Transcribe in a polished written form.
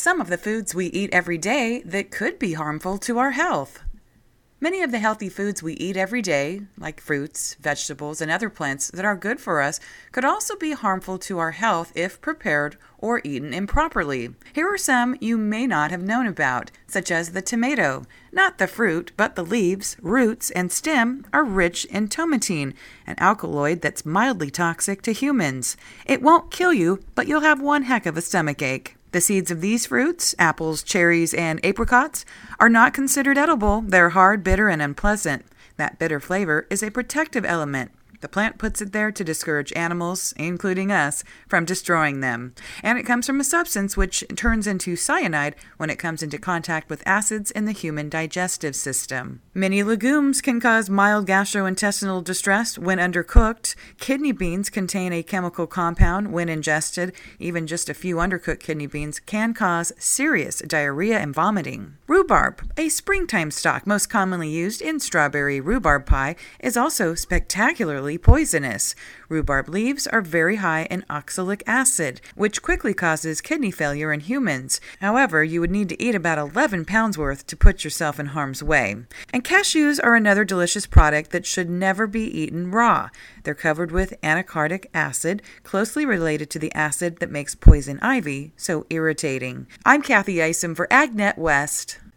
some of the foods we eat every day that could be harmful to our health. Many of the healthy foods we eat every day, like fruits, vegetables, and other plants that are good for us, could also be harmful to our health if prepared or eaten improperly. Here are some you may not have known about, such as the tomato. Not the fruit, but the leaves, roots, and stem are rich in tomatine, an alkaloid that's mildly toxic to humans. It won't kill you, but you'll have one heck of a stomachache. The seeds of these fruits, apples, cherries, and apricots, are not considered edible. They're hard, bitter, and unpleasant. That bitter flavor is a protective element. The plant puts it there to discourage animals, including us, from destroying them. And it comes from a substance which turns into cyanide when it comes into contact with acids in the human digestive system. Many legumes can cause mild gastrointestinal distress when undercooked. Kidney beans contain a chemical compound when ingested. Even just a few undercooked kidney beans can cause serious diarrhea and vomiting. Rhubarb, a springtime stock most commonly used in strawberry rhubarb pie, is also spectacularly poisonous. Rhubarb leaves are very high in oxalic acid, which quickly causes kidney failure in humans. However, you would need to eat about 11 pounds worth to put yourself in harm's way. And cashews are another delicious product that should never be eaten raw. They're covered with anacardic acid, closely related to the acid that makes poison ivy so irritating. I'm Kathy Isom for AgNet West.